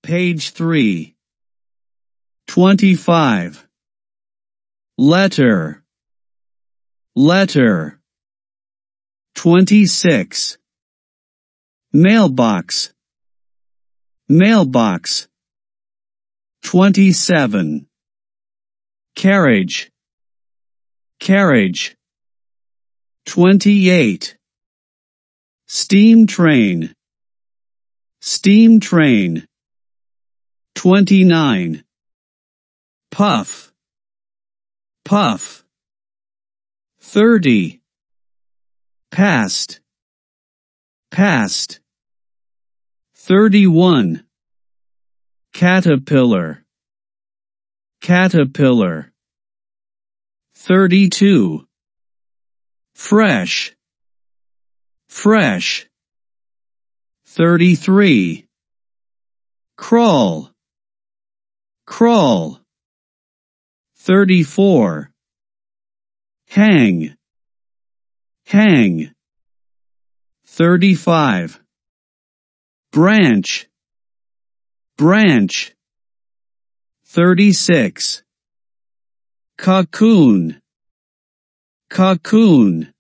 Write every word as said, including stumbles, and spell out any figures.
Page three. twenty-five. Letter. Letter. twenty-six. Mailbox. Mailbox. twenty-seven. Carriage. Carriage. twenty-eight. Steam train. Steam train. twenty-nine. Puff. Puff. thirty. Past. Past. thirty-one. Caterpillar. Caterpillar. thirty-two. Fresh. Fresh. thirty-three. Crawl. Crawl. thirty-four. Hang. Hang. thirty-five. Branch. Branch. thirty-six. Cocoon. Cocoon.